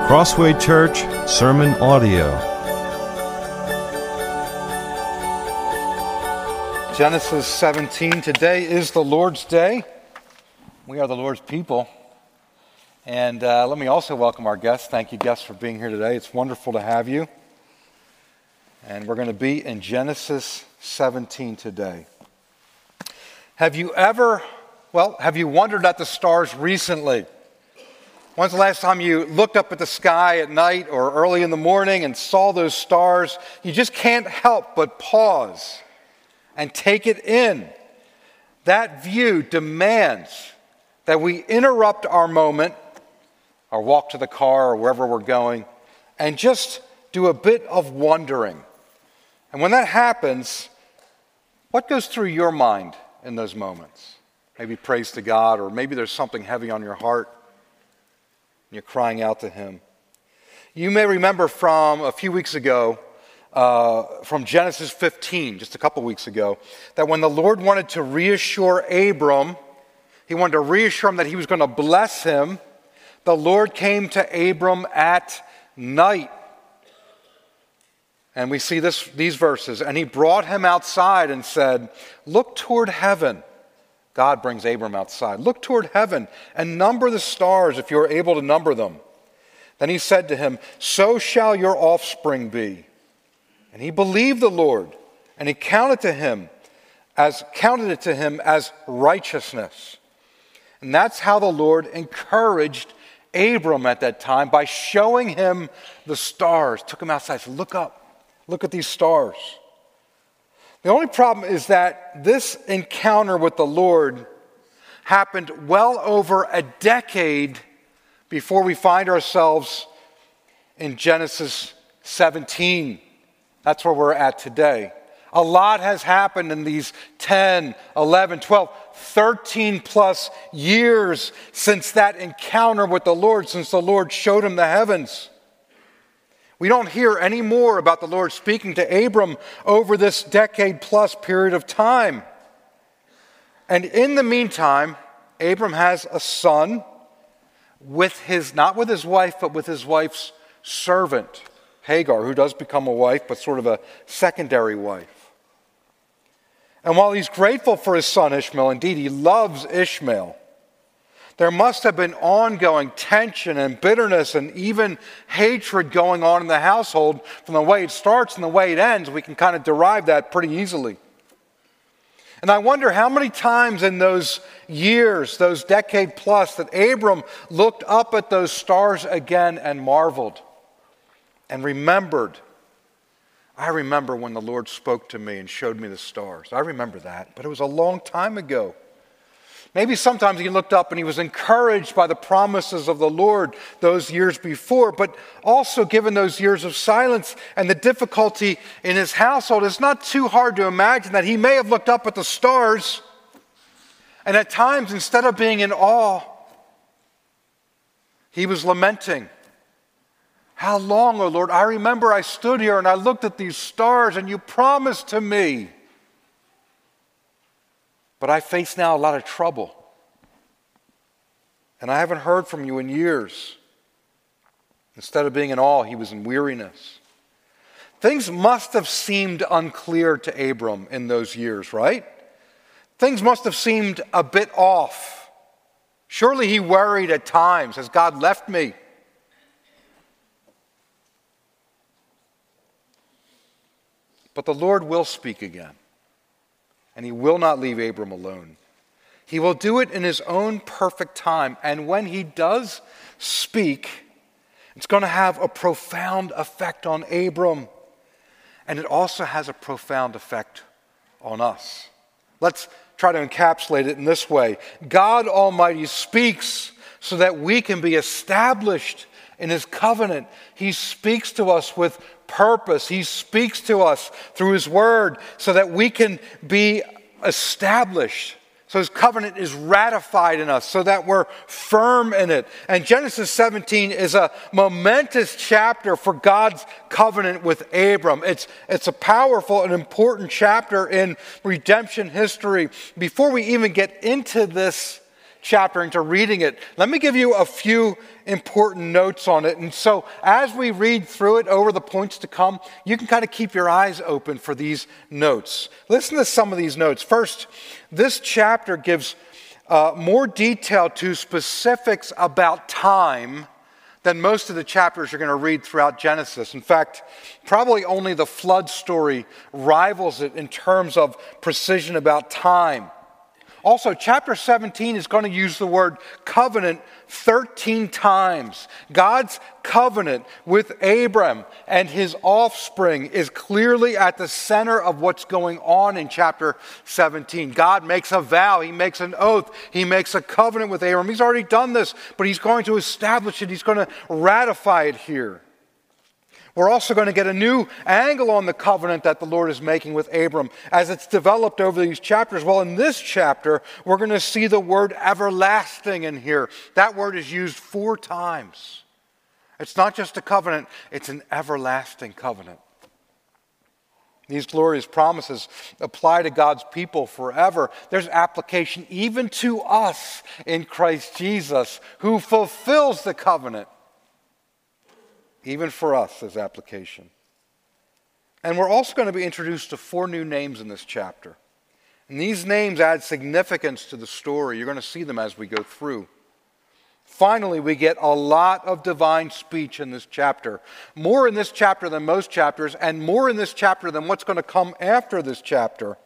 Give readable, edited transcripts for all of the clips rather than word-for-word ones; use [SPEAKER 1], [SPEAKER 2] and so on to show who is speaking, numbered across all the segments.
[SPEAKER 1] Crossway Church Sermon Audio.
[SPEAKER 2] Genesis 17. Today is the Lord's Day. We are the Lord's people. And let me also welcome our guests. Thank you, guests, for being here today. It's wonderful to have you. And we're going to be in Genesis 17 today. Have you wondered at the stars recently? When's the last time you looked up at the sky at night or early in the morning and saw those stars? You just can't help but pause and take it in. That view demands that we interrupt our moment, our walk to the car or wherever we're going, and just do a bit of wondering. And when that happens, what goes through your mind in those moments? Maybe praise to God, or maybe there's something heavy on your heart. You're crying out to Him. You may remember from a few weeks ago, from Genesis 15, just a couple weeks ago, that when the Lord wanted to reassure Abram, He wanted to reassure him that He was going to bless him, the Lord came to Abram at night. And we see these verses. And He brought him outside and said, "Look toward heaven." God brings Abram outside. "Look toward heaven and number the stars if you are able to number them." Then He said to him, "So shall your offspring be." And he believed the Lord, and He counted it to him as righteousness. And that's how the Lord encouraged Abram at that time, by showing him the stars. Took him outside, said, "Look up, look at these stars." The only problem is that this encounter with the Lord happened well over a decade before we find ourselves in Genesis 17. That's where we're at today. A lot has happened in these 10, 11, 12, 13 plus years since that encounter with the Lord, since the Lord showed him the heavens. We don't hear any more about the Lord speaking to Abram over this decade plus period of time. And in the meantime, Abram has a son not with his wife, but with his wife's servant, Hagar, who does become a wife, but sort of a secondary wife. And while he's grateful for his son Ishmael, indeed he loves Ishmael, there must have been ongoing tension and bitterness and even hatred going on in the household. From the way it starts and the way it ends, we can kind of derive that pretty easily. And I wonder how many times in those years, those decade plus, that Abram looked up at those stars again and marveled and remembered. I remember when the Lord spoke to me and showed me the stars. I remember that, but it was a long time ago. Maybe sometimes he looked up and he was encouraged by the promises of the Lord those years before, but also given those years of silence and the difficulty in his household, it's not too hard to imagine that he may have looked up at the stars and at times, instead of being in awe, he was lamenting. "How long, O Lord? I remember I stood here and I looked at these stars and you promised to me. But I face now a lot of trouble. And I haven't heard from you in years." Instead of being in awe, he was in weariness. Things must have seemed unclear to Abram in those years, right? Things must have seemed a bit off. Surely he worried at times, "Has God left me?" But the Lord will speak again. And He will not leave Abram alone. He will do it in His own perfect time. And when He does speak, it's going to have a profound effect on Abram. And it also has a profound effect on us. Let's try to encapsulate it in this way. God Almighty speaks so that we can be established in His covenant. He speaks to us with purpose. He speaks to us through His word so that we can be established. So His covenant is ratified in us so that we're firm in it. And Genesis 17 is a momentous chapter for God's covenant with Abram. It's a powerful and important chapter in redemption history. Before we even get into this chapter into reading it, let me give you a few important notes on it. And so as we read through it over the points to come, you can kind of keep your eyes open for these notes. Listen to some of these notes. First, this chapter gives more detail to specifics about time than most of the chapters you're going to read throughout Genesis. In fact, probably only the flood story rivals it in terms of precision about time. Also, chapter 17 is going to use the word covenant 13 times. God's covenant with Abram and his offspring is clearly at the center of what's going on in chapter 17. God makes a vow, he makes an oath, he makes a covenant with Abram. He's already done this, but he's going to establish it, he's going to ratify it here. We're also going to get a new angle on the covenant that the Lord is making with Abram as it's developed over these chapters. Well, in this chapter, we're going to see the word everlasting in here. That word is used 4 times. It's not just a covenant, it's an everlasting covenant. These glorious promises apply to God's people forever. There's application even to us in Christ Jesus, who fulfills the covenant. Even for us, there's application. And we're also going to be introduced to 4 new names in this chapter. And these names add significance to the story. You're going to see them as we go through. Finally, we get a lot of divine speech in this chapter. More in this chapter than most chapters, and more in this chapter than what's going to come after this chapter.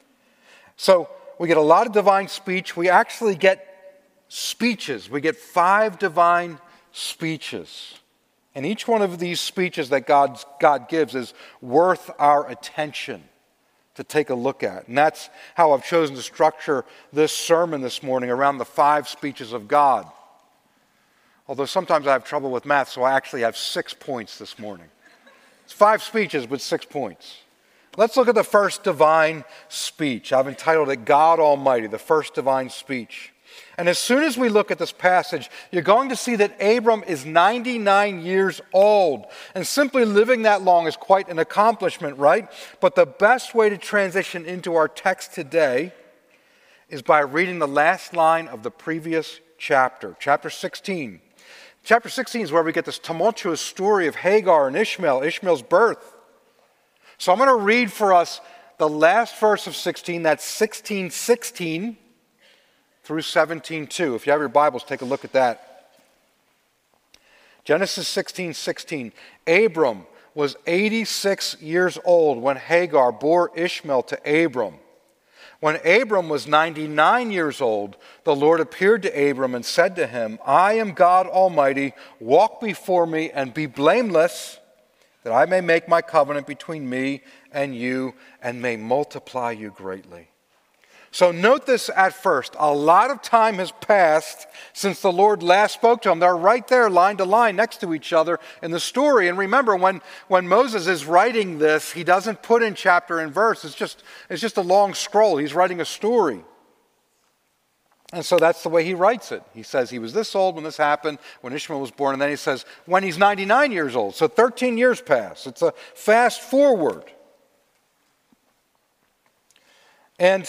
[SPEAKER 2] So we get a lot of divine speech. We actually get speeches. We get 5 divine speeches. And each one of these speeches that God gives is worth our attention to take a look at. And that's how I've chosen to structure this sermon this morning, around the 5 speeches of God. Although sometimes I have trouble with math, so I actually have 6 points this morning. It's 5 speeches with 6 points. Let's look at the first divine speech. I've entitled it God Almighty, the first divine speech. And as soon as we look at this passage, you're going to see that Abram is 99 years old. And simply living that long is quite an accomplishment, right? But the best way to transition into our text today is by reading the last line of the previous chapter, chapter 16. Chapter 16 is where we get this tumultuous story of Hagar and Ishmael, Ishmael's birth. So I'm going to read for us the last verse of 16, that's 16:16. Through 17:2. If you have your Bibles, take a look at that. Genesis 16:16. Abram was 86 years old when Hagar bore Ishmael to Abram. When Abram was 99 years old, the Lord appeared to Abram and said to him, I am God Almighty, walk before me and be blameless, that I may make my covenant between me and you and may multiply you greatly. So note this at first. A lot of time has passed since the Lord last spoke to him. They're right there, line to line, next to each other in the story. And remember, when Moses is writing this, he doesn't put in chapter and verse. It's just a long scroll. He's writing a story. And so that's the way he writes it. He says he was this old when this happened, when Ishmael was born. And then he says when he's 99 years old. So 13 years pass. It's a fast forward. And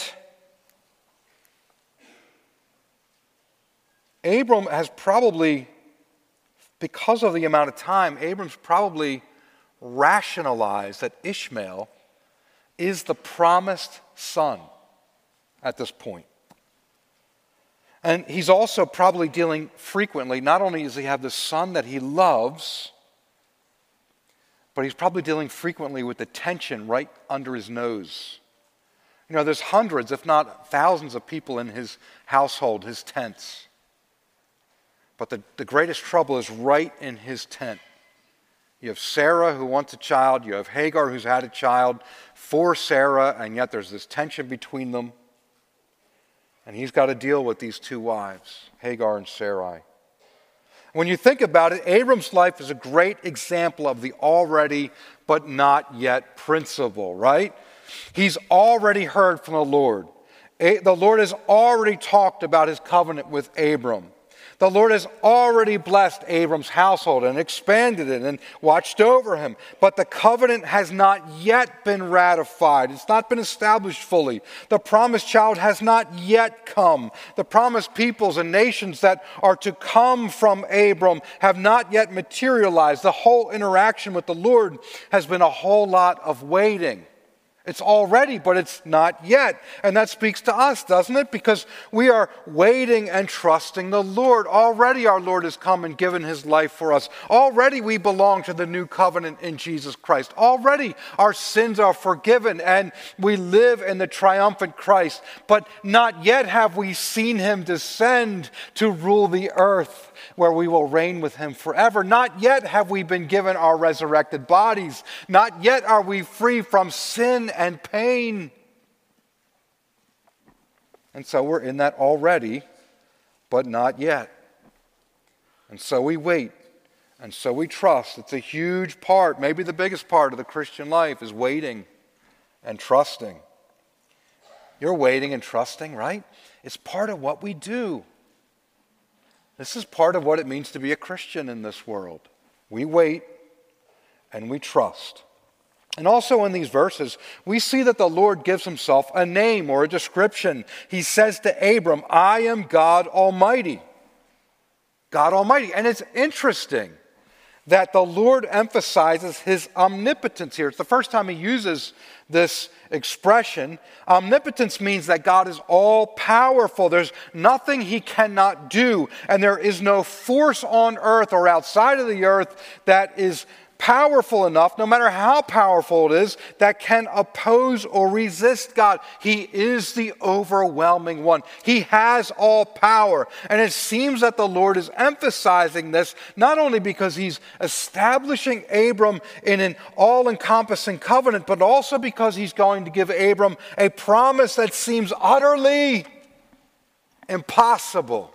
[SPEAKER 2] Abram has probably, because of the amount of time, Abram's probably rationalized that Ishmael is the promised son at this point. And he's also probably dealing frequently, not only does he have the son that he loves, but he's probably dealing frequently with the tension right under his nose. You know, there's hundreds, if not thousands of people in his household, his tents. But the greatest trouble is right in his tent. You have Sarah who wants a child. You have Hagar who's had a child for Sarah, and yet there's this tension between them. And he's got to deal with these 2 wives, Hagar and Sarai. When you think about it, Abram's life is a great example of the already but not yet principle, right? He's already heard from the Lord. The Lord has already talked about his covenant with Abram. The Lord has already blessed Abram's household and expanded it and watched over him. But the covenant has not yet been ratified. It's not been established fully. The promised child has not yet come. The promised peoples and nations that are to come from Abram have not yet materialized. The whole interaction with the Lord has been a whole lot of waiting. It's already, but it's not yet. And that speaks to us, doesn't it? Because we are waiting and trusting the Lord. Already our Lord has come and given his life for us. Already we belong to the new covenant in Jesus Christ. Already our sins are forgiven and we live in the triumphant Christ. But not yet have we seen him descend to rule the earth, where we will reign with him forever. Not yet have we been given our resurrected bodies. Not yet are we free from sin and pain. And so we're in that already, but not yet. And so we wait, and so we trust. It's a huge part, maybe the biggest part of the Christian life is waiting and trusting. You're waiting and trusting, right? It's part of what we do. This is part of what it means to be a Christian in this world. We wait and we trust. And also in these verses, we see that the Lord gives himself a name or a description. He says to Abram, I am God Almighty. God Almighty. And it's interesting that the Lord emphasizes his omnipotence here. It's the first time he uses this expression. Omnipotence means that God is all-powerful. There's nothing he cannot do, and there is no force on earth or outside of the earth that is powerful enough, no matter how powerful it is, that can oppose or resist God. He is the overwhelming one. He has all power. And it seems that the Lord is emphasizing this not only because he's establishing Abram in an all-encompassing covenant, but also because he's going to give Abram a promise that seems utterly impossible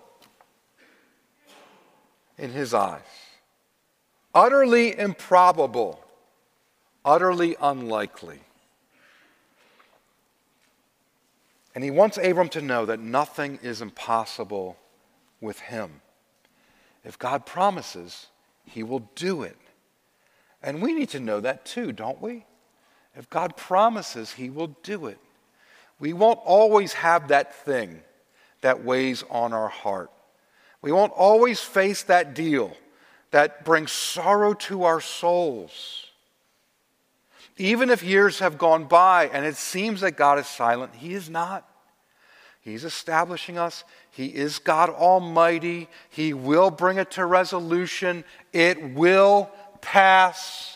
[SPEAKER 2] in his eyes. Utterly improbable, utterly unlikely. And he wants Abram to know that nothing is impossible with him. If God promises, he will do it. And we need to know that too, don't we? If God promises, he will do it. We won't always have that thing that weighs on our heart. We won't always face that deal that brings sorrow to our souls. Even if years have gone by and it seems that God is silent, he is not. He's establishing us. He is God Almighty. He will bring it to resolution. It will pass.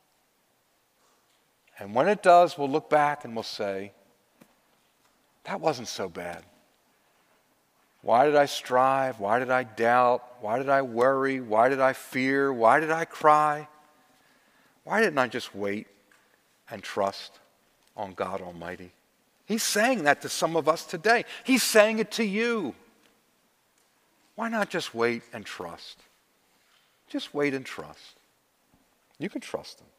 [SPEAKER 2] And when it does, we'll look back and we'll say, that wasn't so bad. Why did I strive? Why did I doubt? Why did I worry? Why did I fear? Why did I cry? Why didn't I just wait and trust on God Almighty? He's saying that to some of us today. He's saying it to you. Why not just wait and trust? Just wait and trust. You can trust him.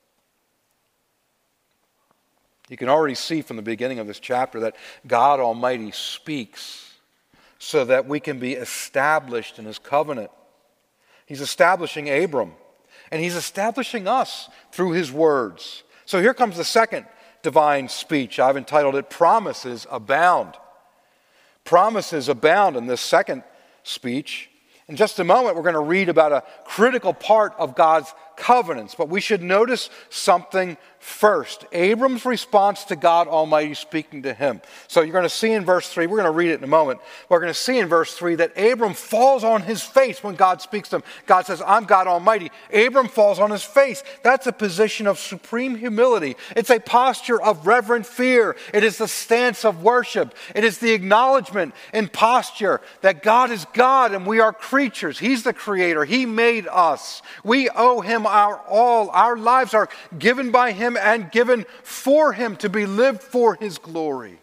[SPEAKER 2] You can already see from the beginning of this chapter that God Almighty speaks so that we can be established in his covenant. He's establishing Abram, and he's establishing us through his words. So here comes the second divine speech. I've entitled it, Promises Abound. Promises abound in this second speech. In just a moment, we're going to read about a critical part of God's covenants, but we should notice something first. Abram's response to God Almighty speaking to him. So you're going to see in verse 3, we're going to read it in a moment, we're going to see in verse 3 that Abram falls on his face when God speaks to him. God says, I'm God Almighty. Abram falls on his face. That's a position of supreme humility. It's a posture of reverent fear. It is the stance of worship. It is the acknowledgement in posture that God is God and we are creatures. He's the creator. He made us. We owe him our all. Our lives are given by him and given for him to be lived for his glory.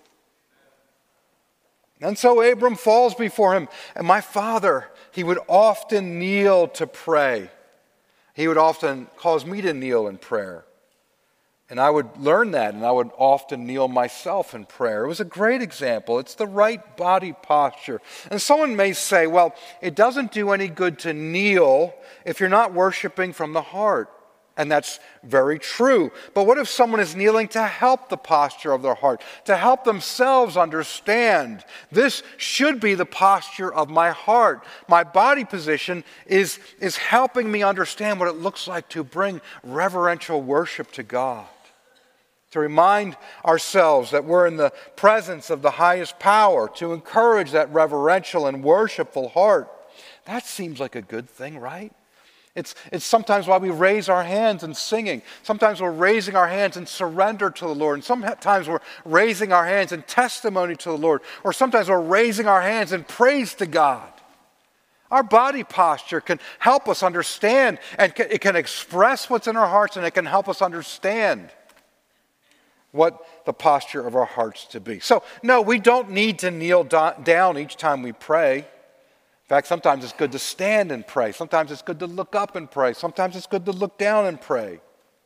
[SPEAKER 2] And so Abram falls before him. And my father, he would often kneel to pray. He would often cause me to kneel in prayer. And I would learn that, and I would often kneel myself in prayer. It was a great example. It's the right body posture. And someone may say, well, it doesn't do any good to kneel if you're not worshiping from the heart. And that's very true. But what if someone is kneeling to help the posture of their heart, to help themselves understand this should be the posture of my heart? My body position is helping me understand what it looks like to bring reverential worship to God. To remind ourselves that we're in the presence of the highest power, to encourage that reverential and worshipful heart. That seems like a good thing, right? It's sometimes why we raise our hands in singing. Sometimes we're raising our hands in surrender to the Lord. And sometimes we're raising our hands in testimony to the Lord. Or sometimes we're raising our hands in praise to God. Our body posture can help us understand, and it can express what's in our hearts, and it can help us understand what the posture of our hearts to be. So, no, we don't need to kneel down each time we pray. In fact, sometimes it's good to stand and pray. Sometimes it's good to look up and pray. Sometimes it's good to look down and pray.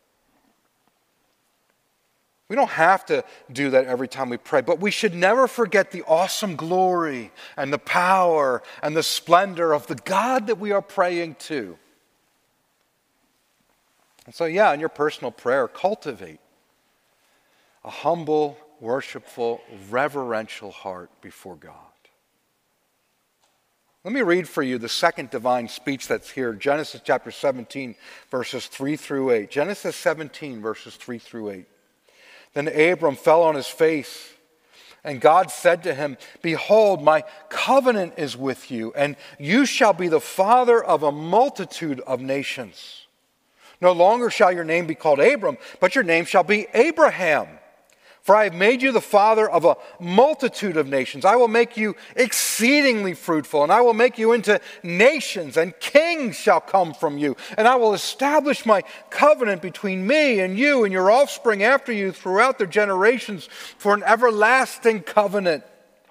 [SPEAKER 2] We don't have to do that every time we pray, but we should never forget the awesome glory and the power and the splendor of the God that we are praying to. And so, in your personal prayer, cultivate a humble, worshipful, reverential heart before God. Let me read for you the second divine speech that's here, Genesis chapter 17, verses 3 through 8. Genesis 17, verses 3 through 8. Then Abram fell on his face, and God said to him, "Behold, my covenant is with you, and you shall be the father of a multitude of nations. No longer shall your name be called Abram, but your name shall be Abraham. For I have made you the father of a multitude of nations. I will make you exceedingly fruitful, and I will make you into nations, and kings shall come from you. And I will establish my covenant between me and you and your offspring after you throughout their generations for an everlasting covenant,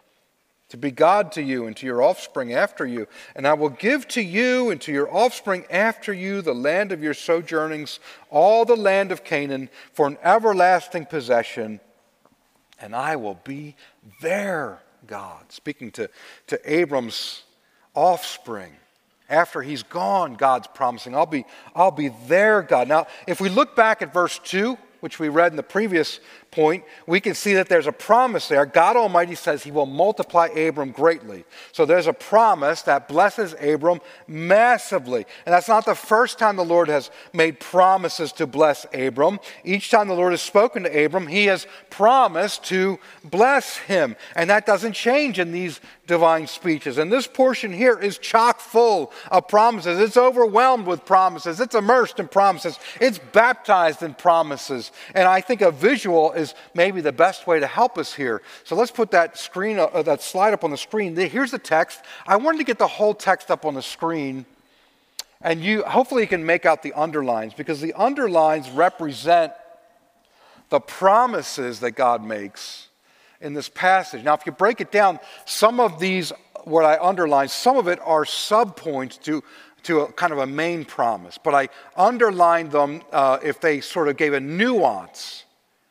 [SPEAKER 2] to be God to you and to your offspring after you. And I will give to you and to your offspring after you the land of your sojournings, all the land of Canaan, for an everlasting possession. And I will be their God." Speaking to Abram's offspring. After he's gone, God's promising, I'll be their God. Now, if we look back at verse 2, which we read in the previous point, we can see that there's a promise there. God Almighty says he will multiply Abram greatly. So there's a promise that blesses Abram massively. And that's not the first time the Lord has made promises to bless Abram. Each time the Lord has spoken to Abram, he has promised to bless him. And that doesn't change in these divine speeches. And this portion here is chock full of promises. It's overwhelmed with promises. It's immersed in promises. It's baptized in promises. And I think a visual is maybe the best way to help us here. So let's put that slide up on the screen. Here's the text. I wanted to get the whole text up on the screen, and hopefully you can make out the underlines, because the underlines represent the promises that God makes in this passage. Now, if you break it down, some of these, what I underline, some of it are subpoints to a kind of a main promise, but I underlined them if they sort of gave a nuance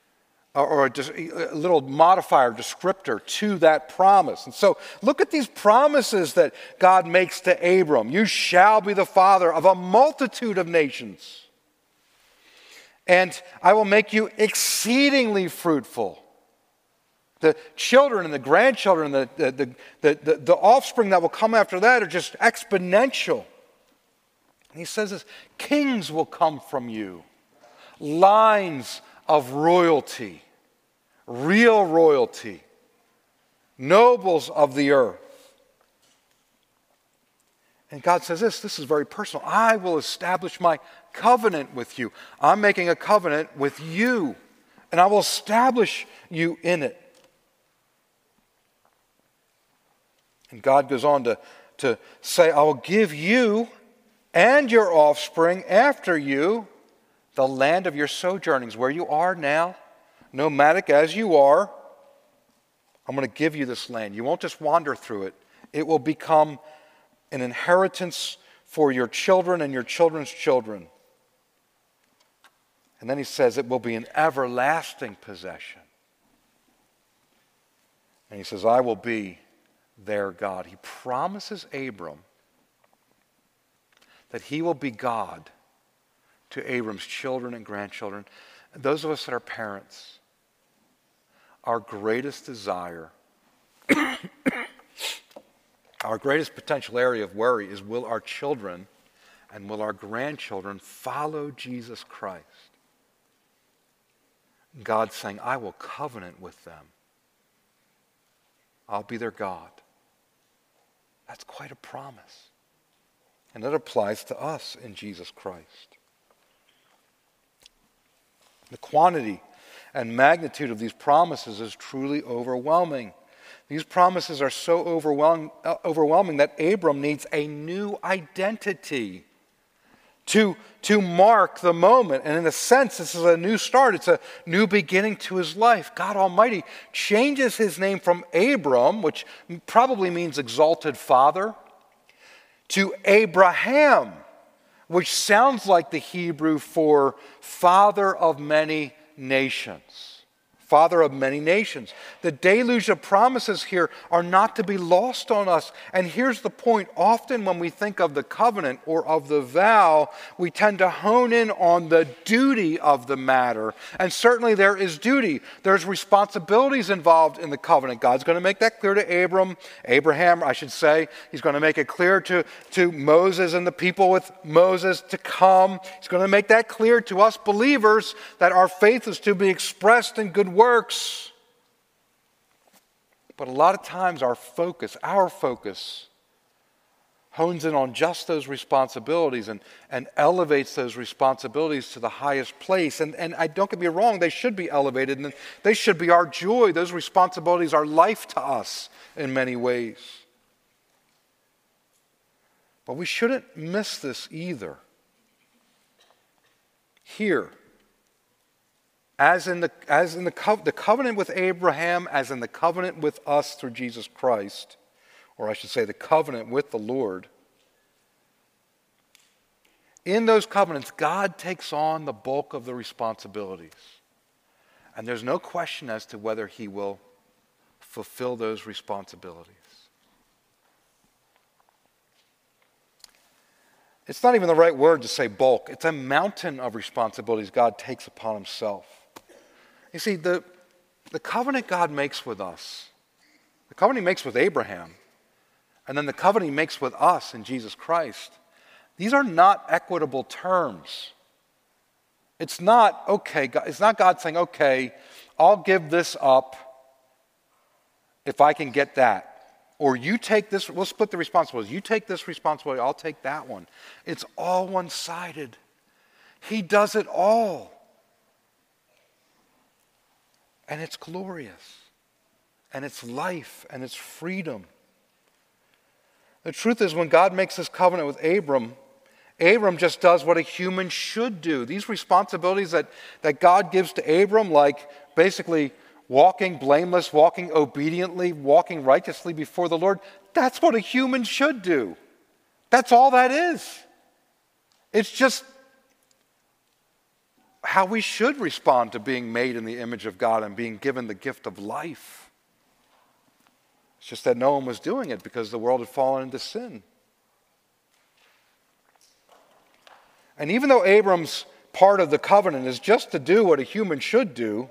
[SPEAKER 2] or a little modifier, descriptor to that promise. And so look at these promises that God makes to Abram. You shall be the father of a multitude of nations, and I will make you exceedingly fruitful. The children and the grandchildren, the offspring that will come after that are just exponential. And he says this, kings will come from you, lines of royalty, real royalty, nobles of the earth. And God says this is very personal. I will establish my covenant with you. I'm making a covenant with you, and I will establish you in it. And God goes on to say, I will give you and your offspring after you the land of your sojournings, where you are now, nomadic as you are. I'm going to give you this land. You won't just wander through it. It will become an inheritance for your children and your children's children. And then he says it will be an everlasting possession. And he says, I will be their God. He promises Abram that he will be God to Abram's children and grandchildren. And those of us that are parents, our greatest desire, our greatest potential area of worry is, will our children and will our grandchildren follow Jesus Christ? God's saying, I will covenant with them. I'll be their God. That's quite a promise. And that applies to us in Jesus Christ. The quantity and magnitude of these promises is truly overwhelming. These promises are so overwhelming that Abram needs a new identity to mark the moment. And in a sense, this is a new start. It's a new beginning to his life. God Almighty changes his name from Abram, which probably means exalted father, to Abraham, which sounds like the Hebrew for father of many nations. Father of many nations. The deluge of promises here are not to be lost on us. And here's the point. Often when we think of the covenant or of the vow, we tend to hone in on the duty of the matter. And certainly there is duty. There's responsibilities involved in the covenant. God's going to make that clear to Abraham, I should say. He's going to make it clear to Moses and the people with Moses to come. He's going to make that clear to us believers that our faith is to be expressed in good works. But a lot of times our focus hones in on just those responsibilities and elevates those responsibilities to the highest place. And I don't get me wrong, they should be elevated and they should be our joy. Those responsibilities are life to us in many ways. But we shouldn't miss this either. Here, as in the covenant with Abraham, as in the covenant with us through Jesus Christ, or I should say the covenant with the Lord, in those covenants, God takes on the bulk of the responsibilities. And there's no question as to whether he will fulfill those responsibilities. It's not even the right word to say bulk. It's a mountain of responsibilities God takes upon himself. You see, the covenant God makes with us, the covenant he makes with Abraham, and then the covenant he makes with us in Jesus Christ, these are not equitable terms. It's not, it's not God saying, okay, I'll give this up if I can get that. Or you take this, we'll split the responsibilities. You take this responsibility, I'll take that one. It's all one-sided. He does it all. And it's glorious. And it's life. And it's freedom. The truth is, when God makes this covenant with Abram just does what a human should do. These responsibilities that God gives to Abram, like basically walking blameless, walking obediently, walking righteously before the Lord, that's what a human should do. That's all that is. It's just how we should respond to being made in the image of God and being given the gift of life. It's just that no one was doing it because the world had fallen into sin. And even though Abram's part of the covenant is just to do what a human should do,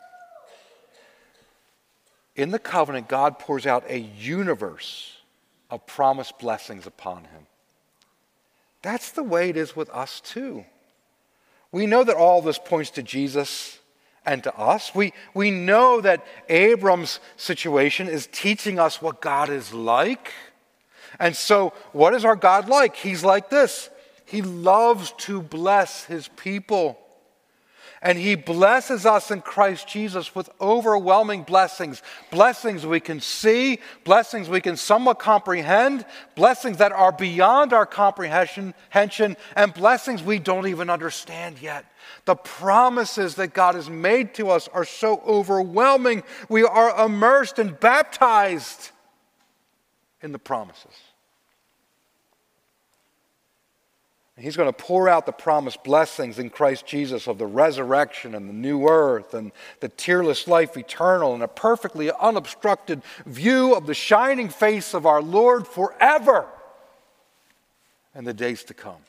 [SPEAKER 2] in the covenant, God pours out a universe of promised blessings upon him. That's the way it is with us too. We know that all this points to Jesus and to us. We know that Abram's situation is teaching us what God is like. And so, what is our God like? He's like this. He loves to bless his people. And he blesses us in Christ Jesus with overwhelming blessings. Blessings we can see, blessings we can somewhat comprehend, blessings that are beyond our comprehension, and blessings we don't even understand yet. The promises that God has made to us are so overwhelming. We are immersed and baptized in the promises. He's going to pour out the promised blessings in Christ Jesus of the resurrection and the new earth and the tearless life eternal and a perfectly unobstructed view of the shining face of our Lord forever and the days to come.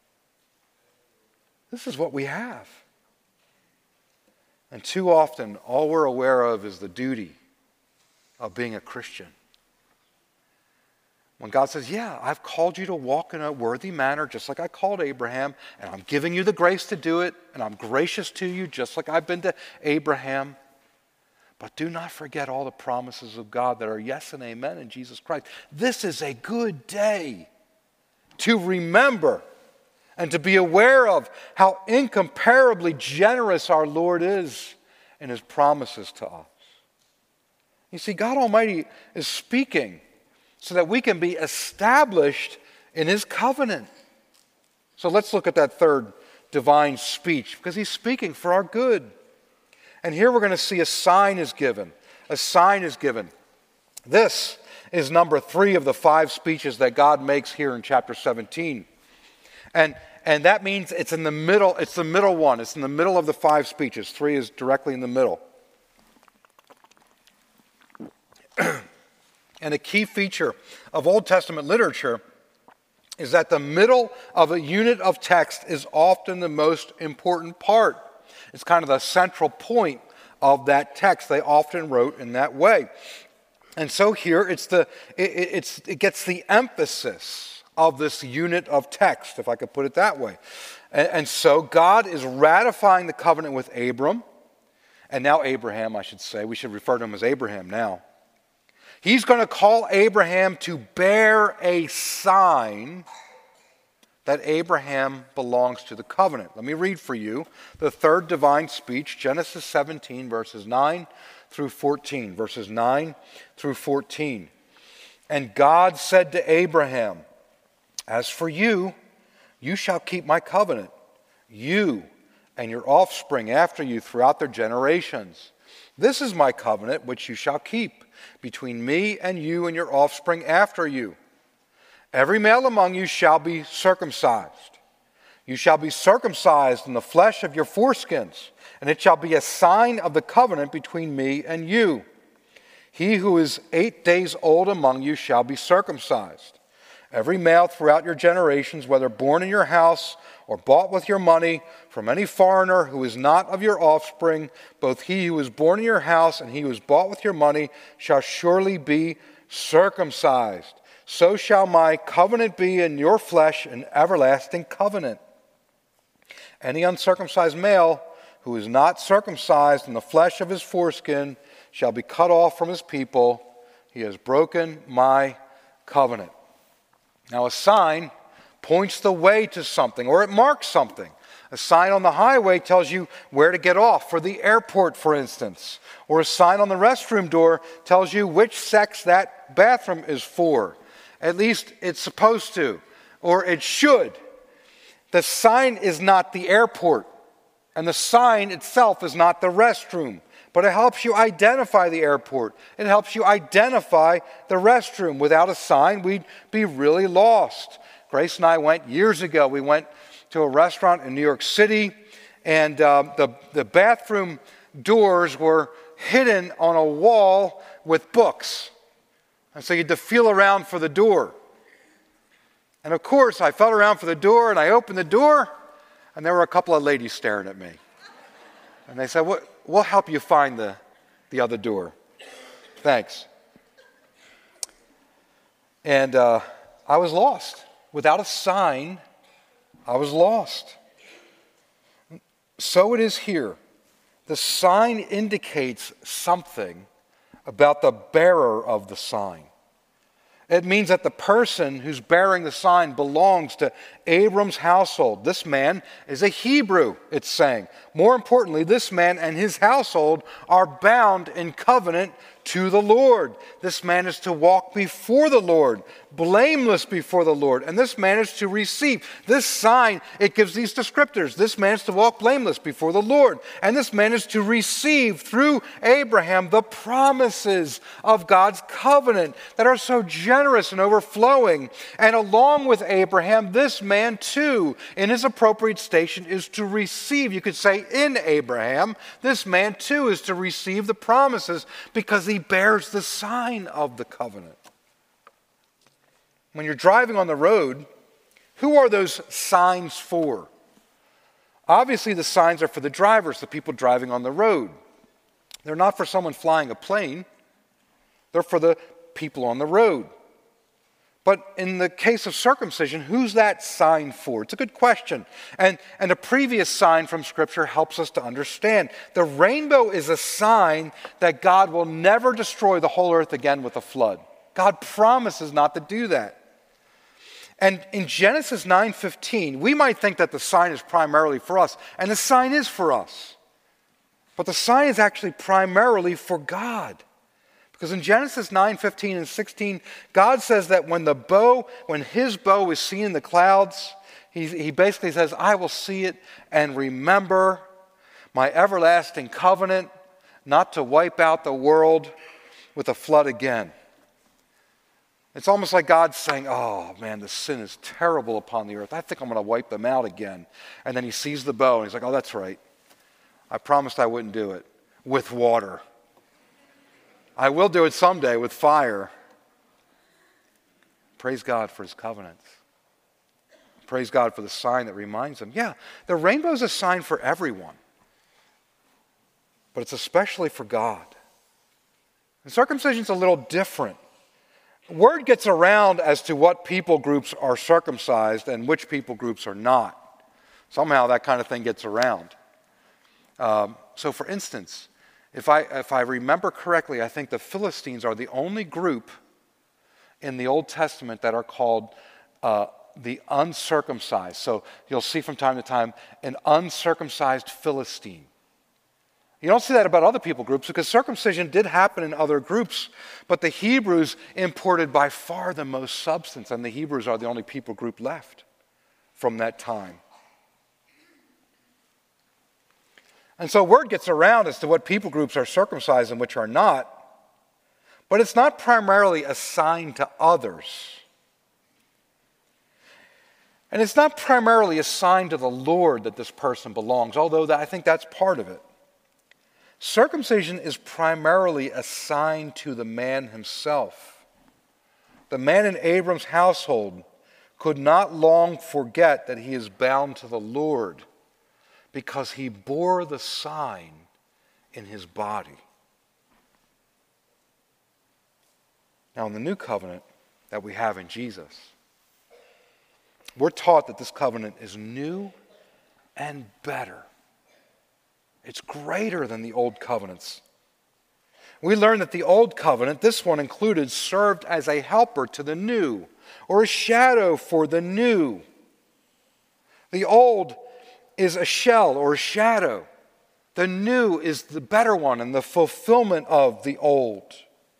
[SPEAKER 2] This is what we have. And too often, all we're aware of is the duty of being a Christian. When God says, yeah, I've called you to walk in a worthy manner, just like I called Abraham, and I'm giving you the grace to do it, and I'm gracious to you, just like I've been to Abraham. But do not forget all the promises of God that are yes and amen in Jesus Christ. This is a good day to remember and to be aware of how incomparably generous our Lord is in his promises to us. You see, God Almighty is speaking so that we can be established in his covenant. So let's look at that third divine speech, because he's speaking for our good. And here we're going to see a sign is given. A sign is given. This is number 3 of the 5 speeches that God makes here in chapter 17. And that means it's in the middle, it's the middle one. It's in the middle of the 5 speeches. 3 is directly in the middle. And a key feature of Old Testament literature is that the middle of a unit of text is often the most important part. It's kind of the central point of that text. They often wrote in that way. And so here it gets the emphasis of this unit of text, if I could put it that way. And so God is ratifying the covenant with Abram, and now Abraham, I should say. We should refer to him as Abraham now. He's going to call Abraham to bear a sign that Abraham belongs to the covenant. Let me read for you the third divine speech, Genesis 17, verses 9 through 14. Verses 9 through 14. And God said to Abraham, as for you, you shall keep my covenant, you and your offspring after you throughout their generations. This is my covenant which you shall keep between me and you and your offspring after you. Every male among you shall be circumcised. You shall be circumcised in the flesh of your foreskins, and it shall be a sign of the covenant between me and you. He who is 8 days old among you shall be circumcised. Every male throughout your generations, whether born in your house or bought with your money from any foreigner who is not of your offspring, both he who is born in your house and he who is bought with your money shall surely be circumcised. So shall my covenant be in your flesh, an everlasting covenant. Any uncircumcised male who is not circumcised in the flesh of his foreskin shall be cut off from his people. He has broken my covenant. Now a sign points the way to something, or it marks something. A sign on the highway tells you where to get off, for the airport, for instance. Or a sign on the restroom door tells you which sex that bathroom is for. At least it's supposed to, or it should. The sign is not the airport, and the sign itself is not the restroom. But it helps you identify the airport. It helps you identify the restroom. Without a sign, we'd be really lost. Grace and I went years ago. We went to a restaurant in New York City, and the bathroom doors were hidden on a wall with books. And so you had to feel around for the door. And of course, I felt around for the door, and I opened the door, and there were a couple of ladies staring at me. And they said, we'll help you find the other door. Thanks. And I was lost. Without a sign, I was lost. So it is here. The sign indicates something about the bearer of the sign. It means that the person who's bearing the sign belongs to Abram's household. This man is a Hebrew, it's saying. More importantly, this man and his household are bound in covenant to the Lord. This man is to walk before the Lord, blameless before the Lord. And this man is to receive. This sign, it gives these descriptors. This man is to walk blameless before the Lord. And this man is to receive through Abraham the promises of God's covenant that are so generous and overflowing. And along with Abraham, this man too, in his appropriate station, is to receive. You could say in Abraham, this man too is to receive the promises because he bears the sign of the covenant. When you're driving on the road, who are those signs for? Obviously, the signs are for the drivers, the people driving on the road. They're not for someone flying a plane. They're for the people on the road. But in the case of circumcision, who's that sign for? It's a good question. And a previous sign from Scripture helps us to understand. The rainbow is a sign that God will never destroy the whole earth again with a flood. God promises not to do that. And in Genesis 9:15, we might think that the sign is primarily for us, and the sign is for us. But the sign is actually primarily for God. Because in Genesis 9:15 and 16, God says that when his bow is seen in the clouds, he basically says, I will see it and remember my everlasting covenant not to wipe out the world with a flood again. It's almost like God's saying, oh man, the sin is terrible upon the earth. I think I'm going to wipe them out again. And then he sees the bow and he's like, oh, that's right. I promised I wouldn't do it with water. I will do it someday with fire. Praise God for his covenants. Praise God for the sign that reminds them. Yeah, the rainbow is a sign for everyone. But it's especially for God. And circumcision is a little different. Word gets around as to what people groups are circumcised and which people groups are not. Somehow that kind of thing gets around. So for instance, if I remember correctly, I think the Philistines are the only group in the Old Testament that are called the uncircumcised. So you'll see from time to time an uncircumcised Philistine. You don't see that about other people groups because circumcision did happen in other groups, but the Hebrews imported by far the most substance, and the Hebrews are the only people group left from that time. And so word gets around as to what people groups are circumcised and which are not, but it's not primarily a sign to others. And it's not primarily a sign to the Lord that this person belongs, although I think that's part of it. Circumcision is primarily a sign to the man himself. The man in Abram's household could not long forget that he is bound to the Lord because he bore the sign in his body. Now, in the new covenant that we have in Jesus, we're taught that this covenant is new and better. It's greater than the old covenants. We learn that the old covenant, this one included, served as a helper to the new, or a shadow for the new. The old is a shell or a shadow. The new is the better one and the fulfillment of the old.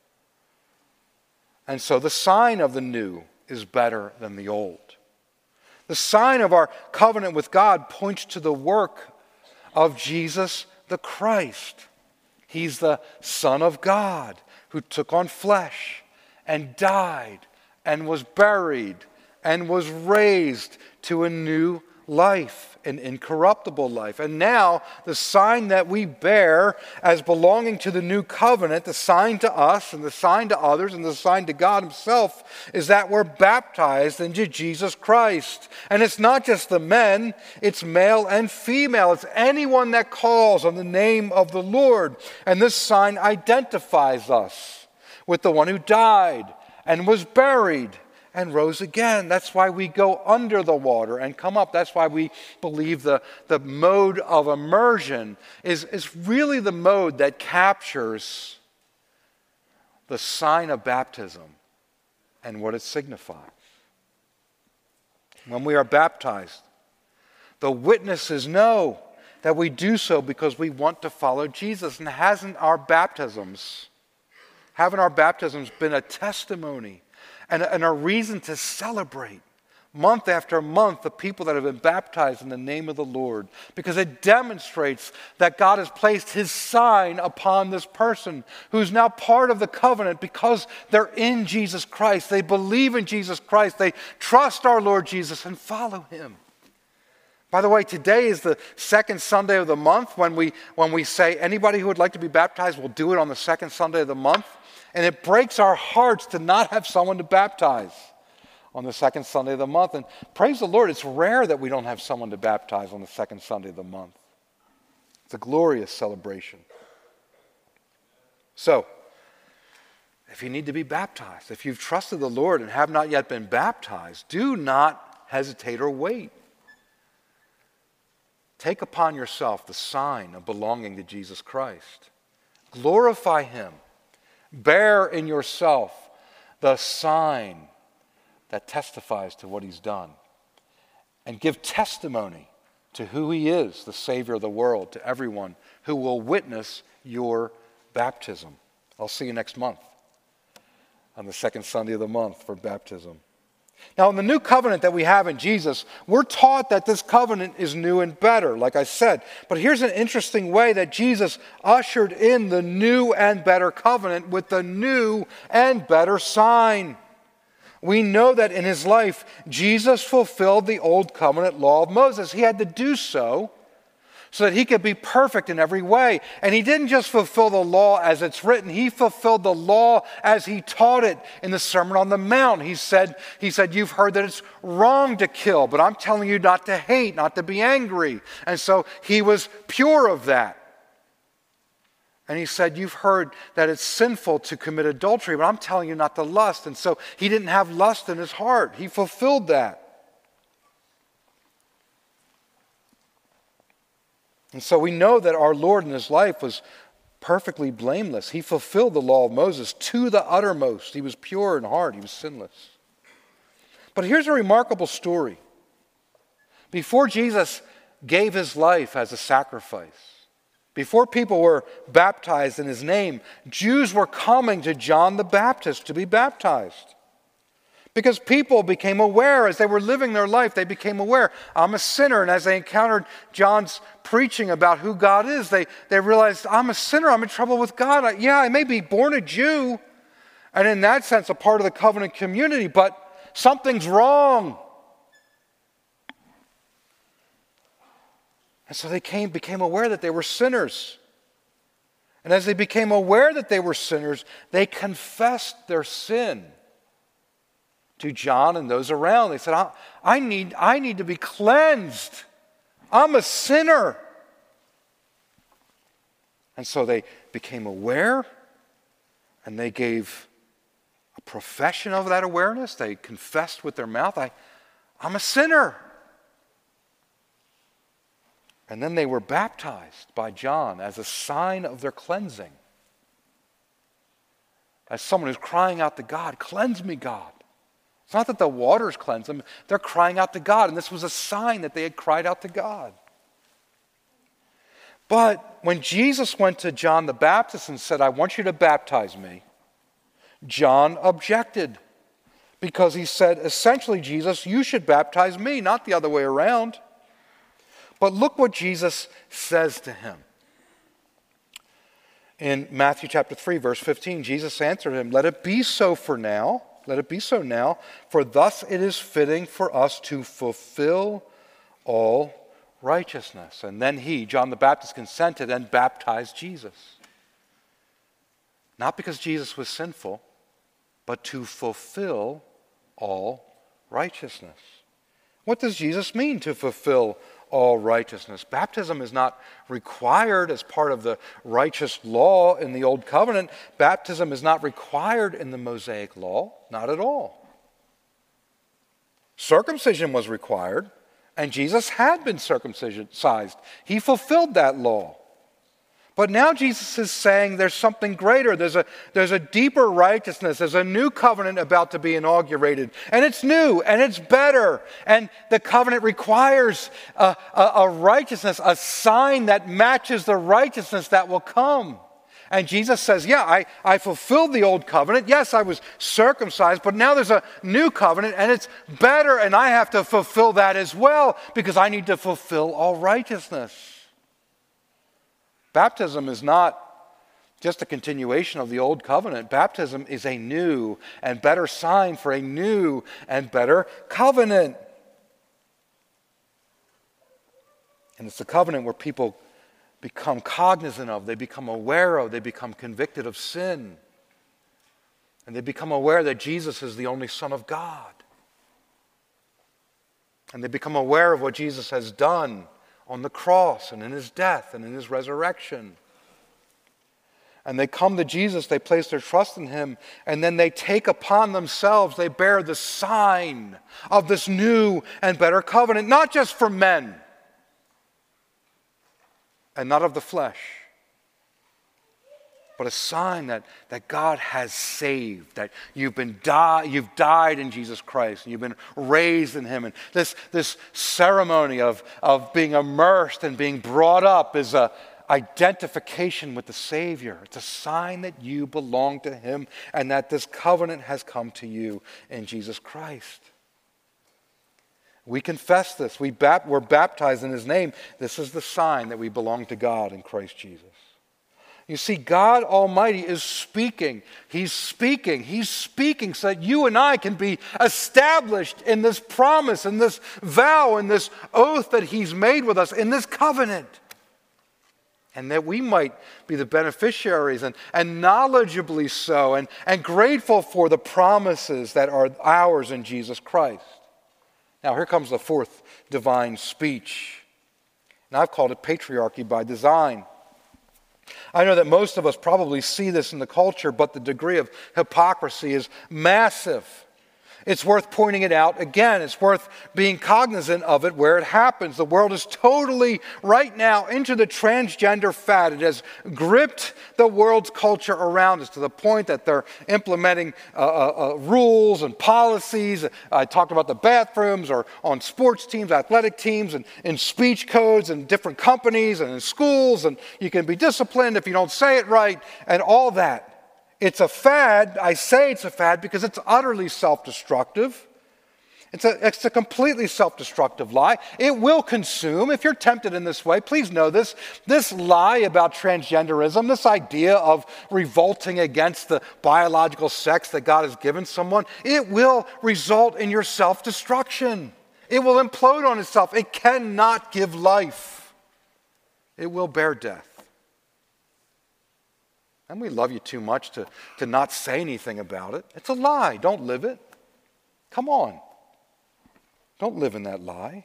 [SPEAKER 2] And so the sign of the new is better than the old. The sign of our covenant with God points to the work of Jesus the Christ. He's the Son of God who took on flesh and died and was buried and was raised to a new life, an incorruptible life. And now the sign that we bear as belonging to the new covenant, the sign to us and the sign to others and the sign to God himself, is that we're baptized into Jesus Christ. And it's not just the men, it's male and female. It's anyone that calls on the name of the Lord. And this sign identifies us with the one who died and was buried and rose again. That's why we go under the water and come up. That's why we believe the mode of immersion is really the mode that captures the sign of baptism and what it signifies. When we are baptized, the witnesses know that we do so because we want to follow Jesus. And hasn't our baptisms Haven't our baptisms been a testimony and a reason to celebrate month after month the people that have been baptized in the name of the Lord? Because it demonstrates that God has placed his sign upon this person who's now part of the covenant because they're in Jesus Christ. They believe in Jesus Christ. They trust our Lord Jesus and follow him. By the way, today is the second Sunday of the month when we say anybody who would like to be baptized will do it on the second Sunday of the month. And it breaks our hearts to not have someone to baptize on the second Sunday of the month. And praise the Lord, it's rare that we don't have someone to baptize on the second Sunday of the month. It's a glorious celebration. So, if you need to be baptized, if you've trusted the Lord and have not yet been baptized, do not hesitate or wait. Take upon yourself the sign of belonging to Jesus Christ. Glorify him. Bear in yourself the sign that testifies to what he's done. And give testimony to who he is, the Savior of the world, to everyone who will witness your baptism. I'll see you next month on the second Sunday of the month for baptism. Now, in the new covenant that we have in Jesus, we're taught that this covenant is new and better, like I said. But here's an interesting way that Jesus ushered in the new and better covenant with the new and better sign. We know that in his life, Jesus fulfilled the old covenant law of Moses. He had to do so that he could be perfect in every way. And he didn't just fulfill the law as it's written. He fulfilled the law as he taught it in the Sermon on the Mount. He said, you've heard that it's wrong to kill, but I'm telling you not to hate, not to be angry. And so he was pure of that. And he said, you've heard that it's sinful to commit adultery, but I'm telling you not to lust. And so he didn't have lust in his heart. He fulfilled that. And so we know that our Lord in his life was perfectly blameless. He fulfilled the law of Moses to the uttermost. He was pure in heart. He was sinless. But here's a remarkable story. Before Jesus gave his life as a sacrifice, before people were baptized in his name, Jews were coming to John the Baptist to be baptized. Because people became aware as they were living their life, they became aware, I'm a sinner. And as they encountered John's preaching about who God is, they realized, I'm a sinner, I'm in trouble with God. I may be born a Jew, and in that sense a part of the covenant community, but something's wrong. And so they became aware that they were sinners. And as they became aware that they were sinners, they confessed their sin to John and those around. They said, I need to be cleansed. I'm a sinner. And so they became aware, and they gave a profession of that awareness. They confessed with their mouth, I'm a sinner. And then they were baptized by John as a sign of their cleansing. As someone who's crying out to God, cleanse me, God. It's not that the waters cleanse them. They're crying out to God. And this was a sign that they had cried out to God. But when Jesus went to John the Baptist and said, I want you to baptize me, John objected. Because he said, essentially, Jesus, you should baptize me, not the other way around. But look what Jesus says to him. In Matthew chapter 3, verse 15, Jesus answered him, let it be so for now. Let it be so now, for thus it is fitting for us to fulfill all righteousness. And then he, John the Baptist, consented and baptized Jesus. Not because Jesus was sinful, but to fulfill all righteousness. What does Jesus mean to fulfill all righteousness? Baptism is not required as part of the righteous law in the Old Covenant. Baptism is not required in the Mosaic law, not at all. Circumcision was required, and Jesus had been circumcised. He fulfilled that law. But now Jesus is saying there's something greater. There's a deeper righteousness. There's a new covenant about to be inaugurated. And it's new and it's better. And the covenant requires a righteousness, a sign that matches the righteousness that will come. And Jesus says, yeah, I fulfilled the old covenant. Yes, I was circumcised, but now there's a new covenant, and it's better, and I have to fulfill that as well because I need to fulfill all righteousness. Baptism is not just a continuation of the old covenant. Baptism is a new and better sign for a new and better covenant. And it's the covenant where people become cognizant of, they become aware of, they become convicted of sin. And they become aware that Jesus is the only Son of God. And they become aware of what Jesus has done on the cross and in his death and in his resurrection. And they come to Jesus, they place their trust in him, and then they take upon themselves, they bear the sign of this new and better covenant, not just for men, and not of the flesh, but a sign that God has saved, that you've died in Jesus Christ, and you've been raised in him. And this ceremony of being immersed and being brought up is a identification with the Savior. It's a sign that you belong to him and that this covenant has come to you in Jesus Christ. We confess this. We're baptized in his name. This is the sign that we belong to God in Christ Jesus. You see, God Almighty is speaking. He's speaking. He's speaking so that you and I can be established in this promise, in this vow, in this oath that he's made with us, in this covenant. And that we might be the beneficiaries and knowledgeably so and grateful for the promises that are ours in Jesus Christ. Now, here comes the fourth divine speech. And I've called it patriarchy by design. I know that most of us probably see this in the culture, but the degree of hypocrisy is massive. It's worth pointing it out again. It's worth being cognizant of it where it happens. The world is totally, right now, into the transgender fad. It has gripped the world's culture around us to the point that they're implementing rules and policies. I talked about the bathrooms or on sports teams, athletic teams, and in speech codes and different companies and in schools. And you can be disciplined if you don't say it right and all that. It's a fad. I say it's a fad because it's utterly self-destructive. It's a completely self-destructive lie. It will consume. If you're tempted in this way, please know this. This lie about transgenderism, this idea of revolting against the biological sex that God has given someone, it will result in your self-destruction. It will implode on itself. It cannot give life. It will bear death. And we love you too much to not say anything about it. It's a lie. Don't live it. Come on. Don't live in that lie.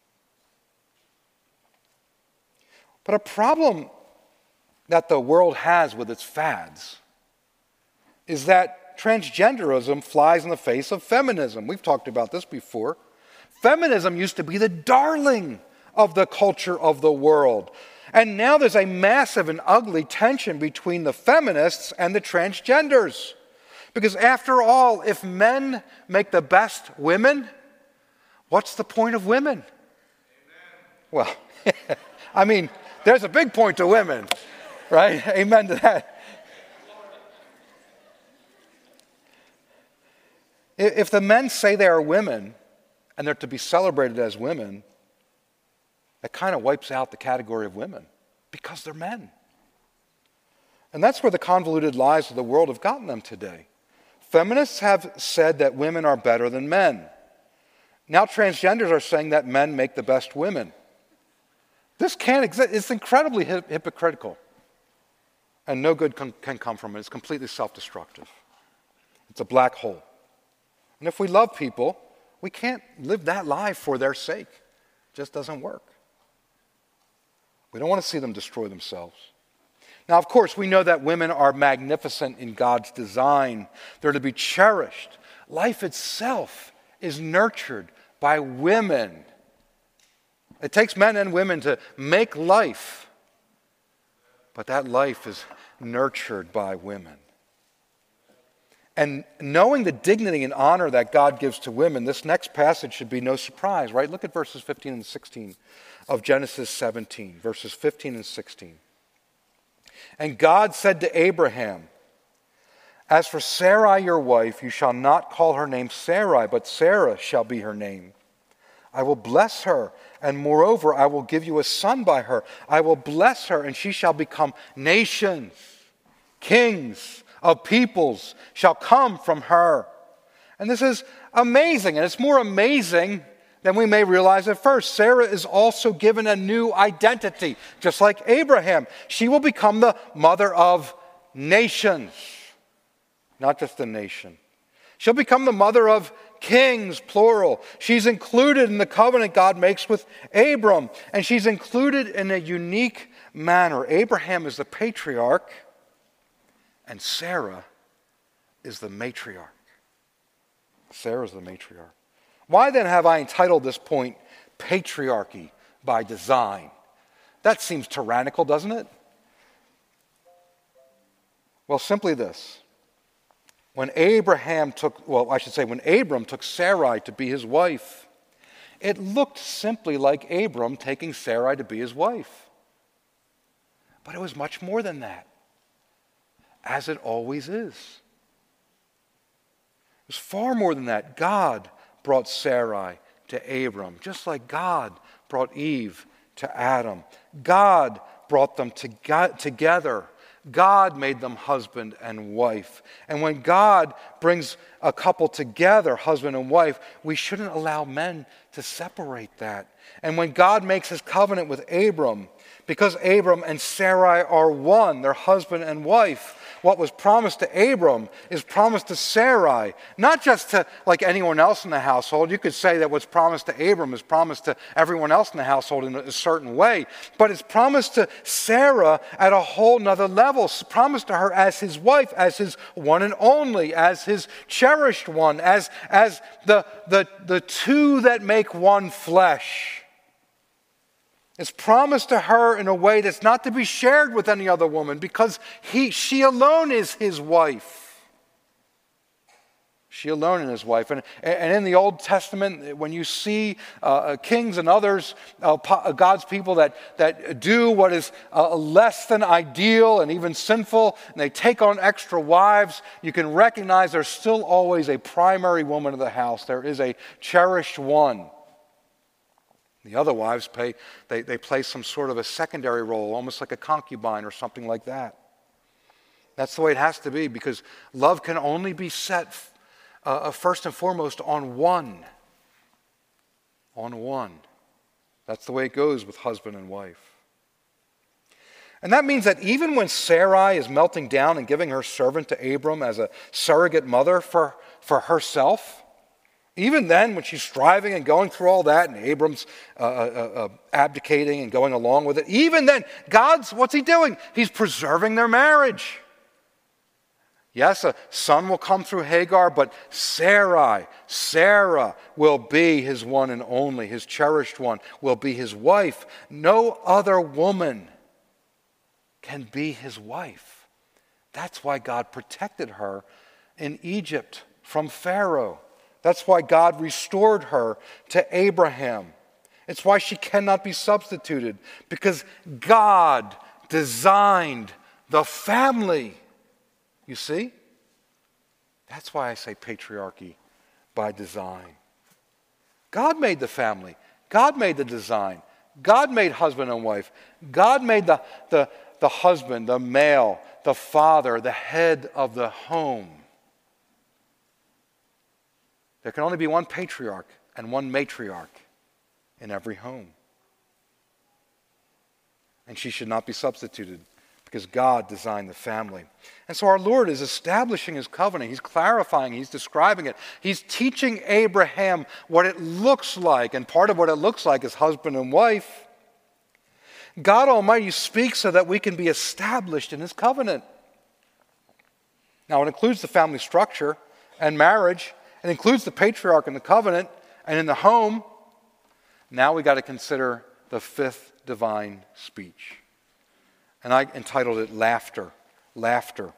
[SPEAKER 2] But a problem that the world has with its fads is that transgenderism flies in the face of feminism. We've talked about this before. Feminism used to be the darling of the culture of the world. And now there's a massive and ugly tension between the feminists and the transgenders. Because after all, if men make the best women, what's the point of women? Amen. Well, I mean, there's a big point to women, right? Amen to that. If the men say they are women and they're to be celebrated as women, it kind of wipes out the category of women because they're men. And that's where the convoluted lies of the world have gotten them today. Feminists have said that women are better than men. Now transgenders are saying that men make the best women. This can't exist. It's incredibly hypocritical. And no good can come from it. It's completely self-destructive. It's a black hole. And if we love people, we can't live that life for their sake. It just doesn't work. We don't want to see them destroy themselves. Now, of course, we know that women are magnificent in God's design. They're to be cherished. Life itself is nurtured by women. It takes men and women to make life, but that life is nurtured by women. And knowing the dignity and honor that God gives to women, this next passage should be no surprise, right? Look at verses 15 and 16 of Genesis 17, verses 15 and 16. And God said to Abraham, as for Sarai your wife, you shall not call her name Sarai, but Sarah shall be her name. I will bless her, and moreover, I will give you a son by her. I will bless her, and she shall become nations. Kings of peoples shall come from her. And this is amazing, and it's more amazing than we may realize at first. Sarah is also given a new identity, just like Abraham. She will become the mother of nations, not just a nation. She'll become the mother of kings, plural. She's included in the covenant God makes with Abram, and she's included in a unique manner. Abraham is the patriarch, and Sarah is the matriarch. Sarah's the matriarch. Why then have I entitled this point, Patriarchy by Design? That seems tyrannical, doesn't it? Well, simply this. When Abram took Sarai to be his wife, it looked simply like Abram taking Sarai to be his wife. But it was much more than that, as it always is. It was far more than that. God brought Sarai to Abram, just like God brought Eve to Adam. God brought them together. God made them husband and wife. And when God brings a couple together, husband and wife, we shouldn't allow men to separate that. And when God makes his covenant with Abram, because Abram and Sarai are one, they're husband and wife, what was promised to Abram is promised to Sarai, not just to like anyone else in the household. You could say that what's promised to Abram is promised to everyone else in the household in a certain way, but it's promised to Sarah at a whole nother level. It's promised to her as his wife, as his one and only, as his cherished one, as the two that make one flesh. It's promised to her in a way that's not to be shared with any other woman because she alone is his wife. She alone is his wife. And in the Old Testament, when you see kings and others, God's people that do what is less than ideal and even sinful, and they take on extra wives, you can recognize there's still always a primary woman of the house. There is a cherished one. The other wives play some sort of a secondary role, almost like a concubine or something like that. That's the way it has to be, because love can only be set first and foremost on one. On one. That's the way it goes with husband and wife. And that means that even when Sarai is melting down and giving her servant to Abram as a surrogate mother for herself, even then, when she's striving and going through all that, and Abram's abdicating and going along with it, even then, what's he doing? He's preserving their marriage. Yes, a son will come through Hagar, but Sarah will be his one and only, his cherished one, will be his wife. No other woman can be his wife. That's why God protected her in Egypt from Pharaoh. That's why God restored her to Abraham. It's why she cannot be substituted, because God designed the family. You see? That's why I say patriarchy by design. God made the family. God made the design. God made husband and wife. God made the husband, the male, the father, the head of the home. There can only be one patriarch and one matriarch in every home. And she should not be substituted, because God designed the family. And so our Lord is establishing his covenant. He's clarifying, he's describing it. He's teaching Abraham what it looks like, and part of what it looks like is husband and wife. God Almighty speaks so that we can be established in his covenant. Now, it includes the family structure and marriage. It includes the patriarch in the covenant and in the home. Now we got to consider the fifth divine speech. And I entitled it Laughter. Laughter.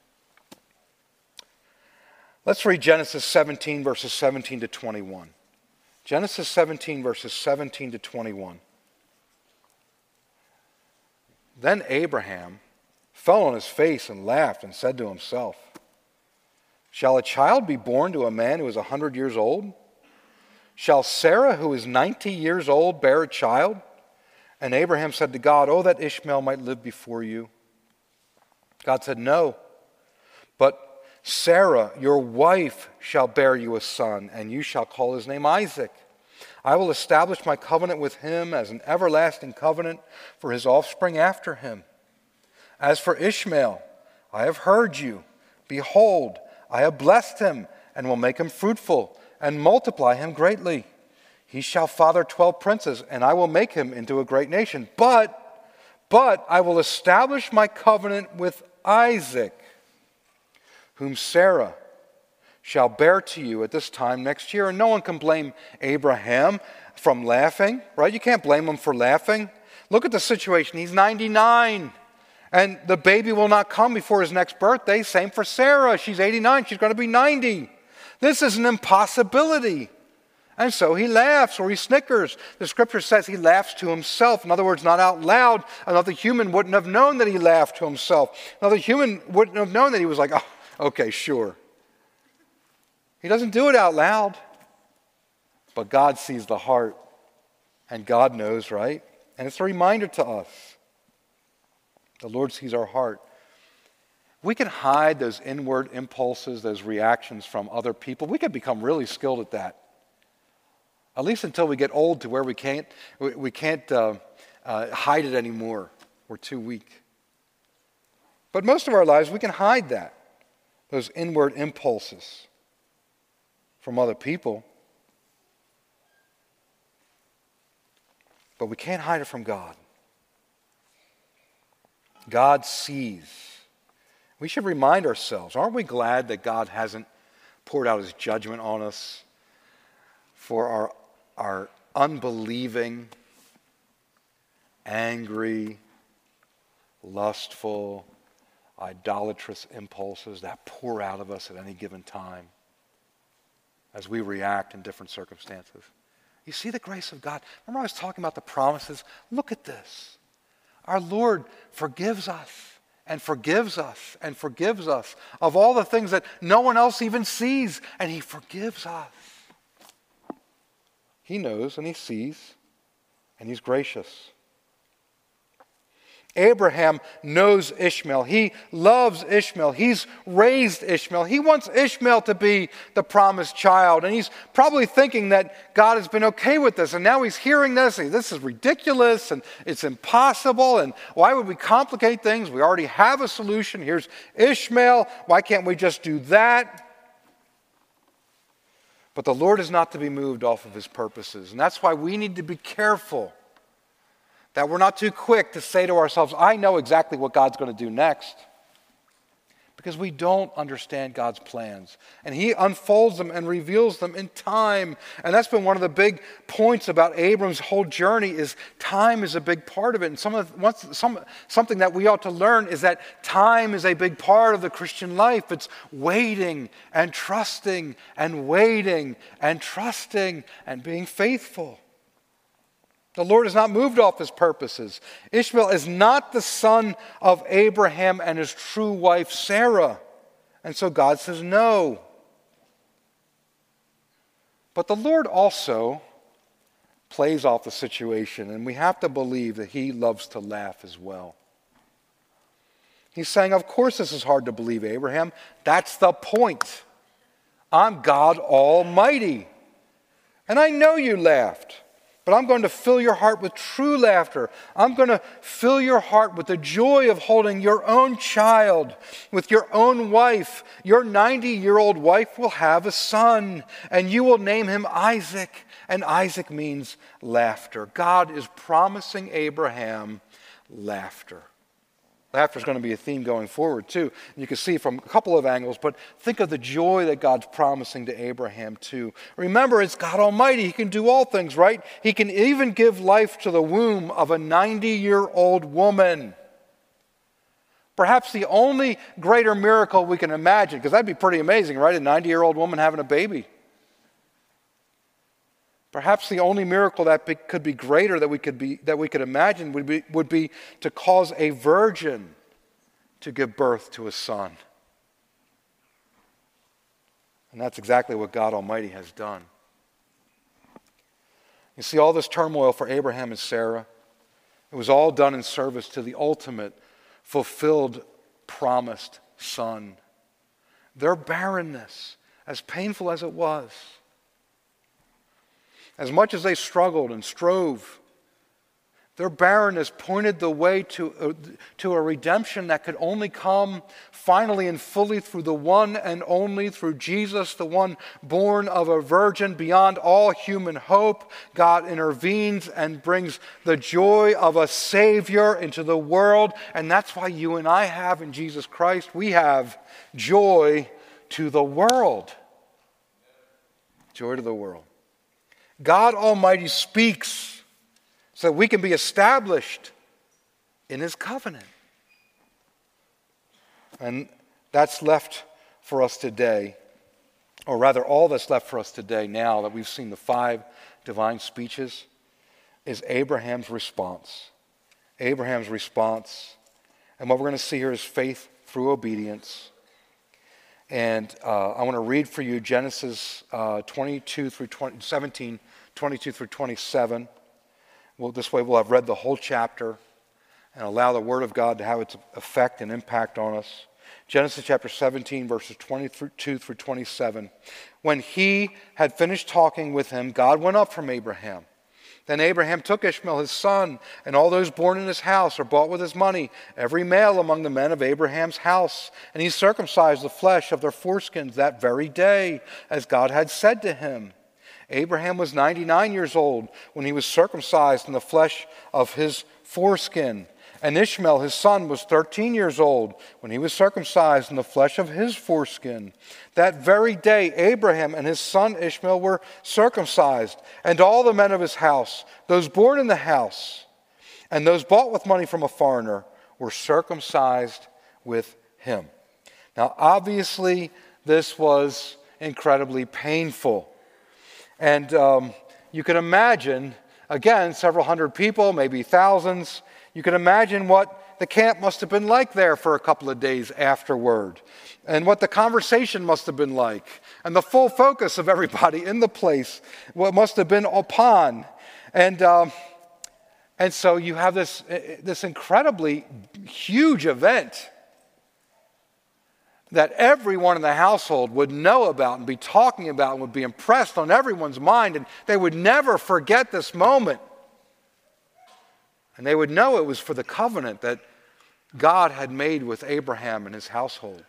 [SPEAKER 2] Let's read Genesis 17, verses 17 to 21. Genesis 17, verses 17 to 21. Then Abraham fell on his face and laughed and said to himself, "Shall a child be born to a man who is 100 years old? Shall Sarah, who is 90 years old, bear a child?" And Abraham said to God, "Oh, that Ishmael might live before you." God said, "No, but Sarah, your wife, shall bear you a son, and you shall call his name Isaac. I will establish my covenant with him as an everlasting covenant for his offspring after him. As for Ishmael, I have heard you. Behold, I have blessed him and will make him fruitful and multiply him greatly. He shall father 12 princes, and I will make him into a great nation. But I will establish my covenant with Isaac, whom Sarah shall bear to you at this time next year." And no one can blame Abraham from laughing, right? You can't blame him for laughing. Look at the situation. He's 99. And the baby will not come before his next birthday. Same for Sarah. She's 89. She's going to be 90. This is an impossibility. And so he laughs or he snickers. The scripture says he laughs to himself. In other words, not out loud. Another human wouldn't have known that he laughed to himself. Another human wouldn't have known that he was like, "Oh, okay, sure." He doesn't do it out loud. But God sees the heart. And God knows, right? And it's a reminder to us. The Lord sees our heart. We can hide those inward impulses, those reactions from other people. We can become really skilled at that. At least until we get old to where we can't hide it anymore. We're too weak. But most of our lives, we can hide that, those inward impulses from other people. But we can't hide it from God. God sees. We should remind ourselves, aren't we glad that God hasn't poured out his judgment on us for our unbelieving, angry, lustful, idolatrous impulses that pour out of us at any given time as we react in different circumstances? You see the grace of God. Remember I was talking about the promises? Look at this. Our Lord forgives us and forgives us and forgives us of all the things that no one else even sees, and he forgives us. He knows and he sees, and he's gracious. Abraham knows Ishmael. He loves Ishmael. He's raised Ishmael. He wants Ishmael to be the promised child. And he's probably thinking that God has been okay with this. And now he's hearing this. And this is ridiculous and it's impossible. And why would we complicate things? We already have a solution. Here's Ishmael. Why can't we just do that? But the Lord is not to be moved off of his purposes. And that's why we need to be careful that we're not too quick to say to ourselves, "I know exactly what God's going to do next." Because we don't understand God's plans. And he unfolds them and reveals them in time. And that's been one of the big points about Abram's whole journey is time is a big part of it. And something that we ought to learn is that time is a big part of the Christian life. It's waiting and trusting and waiting and trusting and being faithful. The Lord is not moved off his purposes. Ishmael is not the son of Abraham and his true wife Sarah. And so God says no. But the Lord also plays off the situation, and we have to believe that he loves to laugh as well. He's saying, of course this is hard to believe, Abraham. That's the point. I'm God Almighty. And I know you laughed. But I'm going to fill your heart with true laughter. I'm going to fill your heart with the joy of holding your own child, with your own wife. Your 90-year-old wife will have a son, and you will name him Isaac. And Isaac means laughter. God is promising Abraham laughter. Laughter is going to be a theme going forward too. You can see from a couple of angles, but think of the joy that God's promising to Abraham too. Remember, it's God Almighty. He can do all things, right? He can even give life to the womb of a 90-year-old woman. Perhaps the only greater miracle we can imagine, because that'd be pretty amazing, right? A 90-year-old woman having a baby. Perhaps the only miracle that could be greater that we could imagine would be to cause a virgin to give birth to a son. And that's exactly what God Almighty has done. You see, all this turmoil for Abraham and Sarah, it was all done in service to the ultimate, fulfilled, promised son. Their barrenness, as painful as it was, as much as they struggled and strove, their barrenness pointed the way to a redemption that could only come finally and fully through the one and only, through Jesus, the one born of a virgin beyond all human hope. God intervenes and brings the joy of a Savior into the world. And that's why you and I have in Jesus Christ, we have joy to the world. Joy to the world. God Almighty speaks so that we can be established in His covenant. And that's left for us today, or rather all that's left for us today now that we've seen the 5 divine speeches, is Abraham's response. Abraham's response. And what we're going to see here is faith through obedience. And I want to read for you Genesis 22 through 17, 22 through 27. Well, this way we'll have read the whole chapter and allow the Word of God to have its effect and impact on us. Genesis chapter 17, verses 22 through 27. When he had finished talking with him, God went up from Abraham. Then Abraham took Ishmael his son, and all those born in his house or bought with his money, every male among the men of Abraham's house. And he circumcised the flesh of their foreskins that very day, as God had said to him. Abraham was 99 years old when he was circumcised in the flesh of his foreskin. And Ishmael, his son, was 13 years old when he was circumcised in the flesh of his foreskin. That very day, Abraham and his son Ishmael were circumcised, and all the men of his house, those born in the house, and those bought with money from a foreigner, were circumcised with him. Now, obviously, this was incredibly painful. And you can imagine, again, several hundred people, maybe thousands. You can imagine what the camp must have been like there for a couple of days afterward, and what the conversation must have been like, and the full focus of everybody in the place, what must have been upon. And so you have this incredibly huge event that everyone in the household would know about and be talking about and would be impressed on everyone's mind, and they would never forget this moment. And they would know it was for the covenant that God had made with Abraham and his household.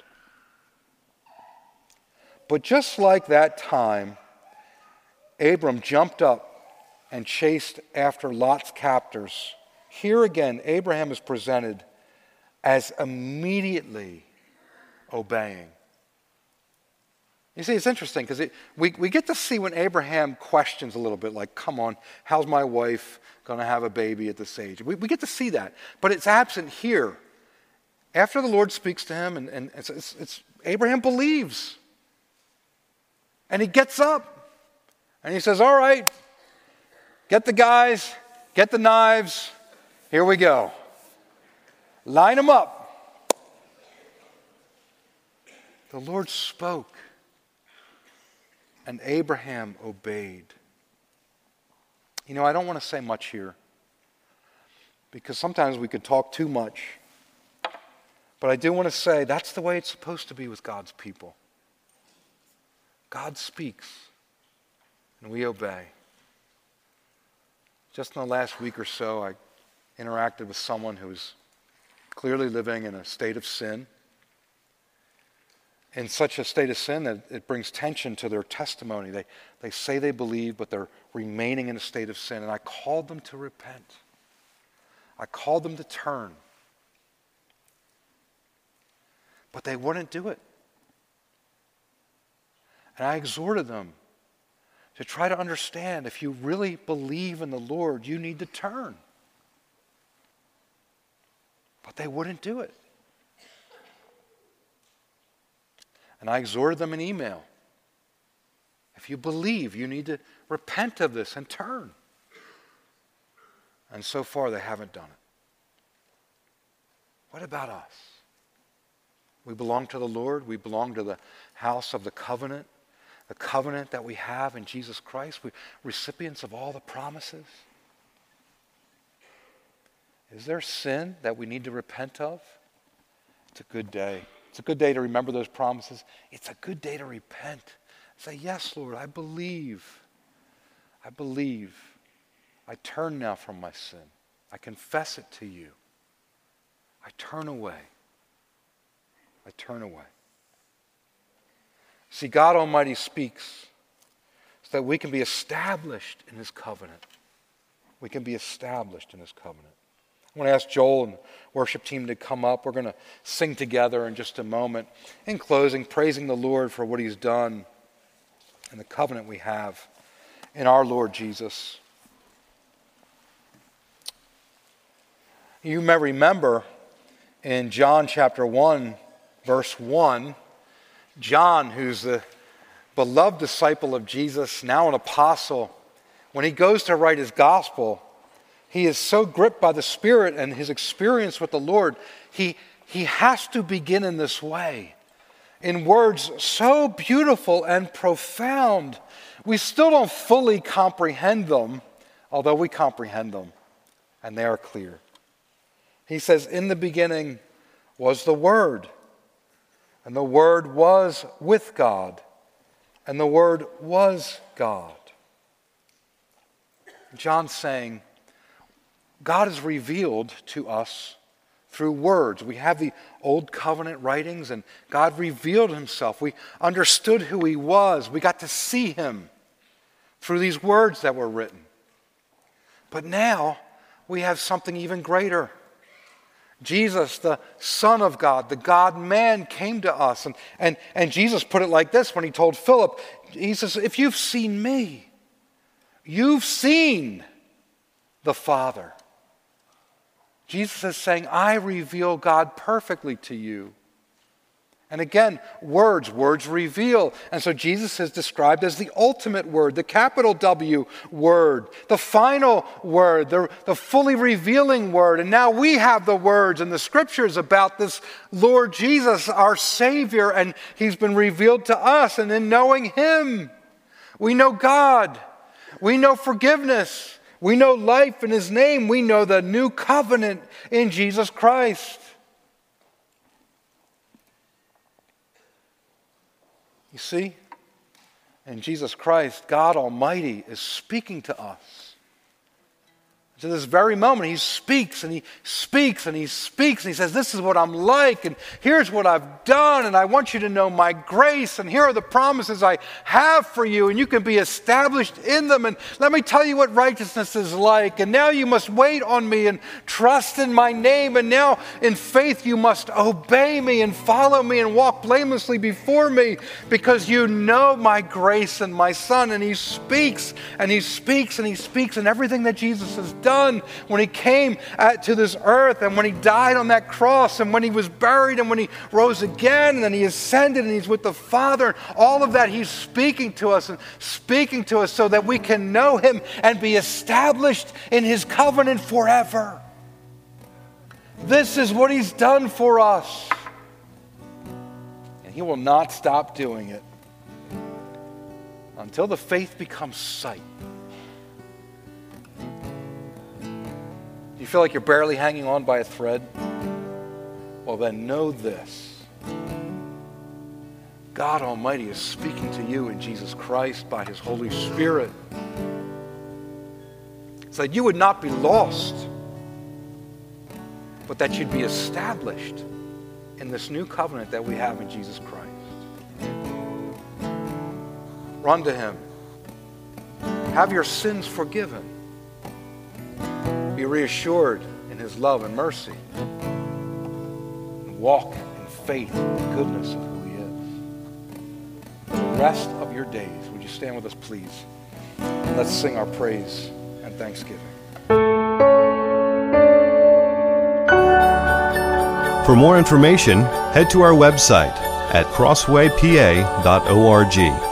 [SPEAKER 2] But just like that time, Abram jumped up and chased after Lot's captors. Here again, Abraham is presented as immediately obeying. You see, it's interesting because we get to see when Abraham questions a little bit, like, come on, how's my wife going to have a baby at this age? We get to see that, but it's absent here. After the Lord speaks to him, and it's Abraham believes. And he gets up, and he says, all right, get the guys, get the knives, here we go. Line them up. The Lord spoke, and Abraham obeyed. You know, I don't want to say much here, because sometimes we could talk too much. But I do want to say that's the way it's supposed to be with God's people. God speaks, and we obey. Just in the last week or so, I interacted with someone who was clearly living in a state of sin. In such a state of sin that it brings tension to their testimony. They say they believe, but they're remaining in a state of sin. And I called them to repent. I called them to turn. But they wouldn't do it. And I exhorted them to try to understand, if you really believe in the Lord, you need to turn. But they wouldn't do it. And I exhorted them in email. If you believe, you need to repent of this and turn. And so far, they haven't done it. What about us? We belong to the Lord. We belong to the house of the covenant that we have in Jesus Christ. We're recipients of all the promises. Is there sin that we need to repent of? It's a good day. It's a good day to remember those promises. It's a good day to repent. Say, yes, Lord, I believe. I believe. I turn now from my sin. I confess it to you. I turn away. I turn away. See, God Almighty speaks so that we can be established in His covenant. We can be established in His covenant. I want to ask Joel and the worship team to come up. We're going to sing together in just a moment. In closing, praising the Lord for what He's done and the covenant we have in our Lord Jesus. You may remember in John chapter 1, verse 1, John, who's the beloved disciple of Jesus, now an apostle, when he goes to write his gospel, he is so gripped by the Spirit and his experience with the Lord, he has to begin in this way, in words so beautiful and profound. We still don't fully comprehend them, although we comprehend them, and they are clear. He says, in the beginning was the Word, and the Word was with God, and the Word was God. John's saying, God is revealed to us through words. We have the Old Covenant writings, and God revealed Himself. We understood who He was. We got to see Him through these words that were written. But now we have something even greater. Jesus, the Son of God, the God-man, came to us. And Jesus put it like this when He told Philip. He says, if you've seen me, you've seen the Father. Jesus is saying, I reveal God perfectly to you. And again, words reveal. And so Jesus is described as the ultimate word, the capital W word, the final word, the fully revealing word. And now we have the words and the scriptures about this Lord Jesus, our Savior, and He's been revealed to us. And in knowing Him, we know God. We know forgiveness. We know life in His name. We know the new covenant in Jesus Christ. You see, in Jesus Christ, God Almighty is speaking to us. To this very moment, He speaks and He speaks and He speaks and He says, this is what I'm like and here's what I've done and I want you to know my grace and here are the promises I have for you and you can be established in them and let me tell you what righteousness is like and now you must wait on me and trust in my name and now in faith you must obey me and follow me and walk blamelessly before me because you know my grace and my Son. And He speaks and He speaks and He speaks and everything that Jesus has done when He came to this earth and when He died on that cross and when He was buried and when He rose again and then He ascended and He's with the Father. All of that He's speaking to us and speaking to us so that we can know Him and be established in His covenant forever. This is what He's done for us. And He will not stop doing it until the faith becomes sight. You feel like you're barely hanging on by a thread? Well, then know this. God Almighty is speaking to you in Jesus Christ by His Holy Spirit so that you would not be lost, but that you'd be established in this new covenant that we have in Jesus Christ. Run to Him. Have your sins forgiven. Be reassured in His love and mercy. And walk in faith and the goodness of who He is. For the rest of your days, would you stand with us, please? And let's sing our praise and thanksgiving.
[SPEAKER 1] For more information, head to our website at crosswaypa.org.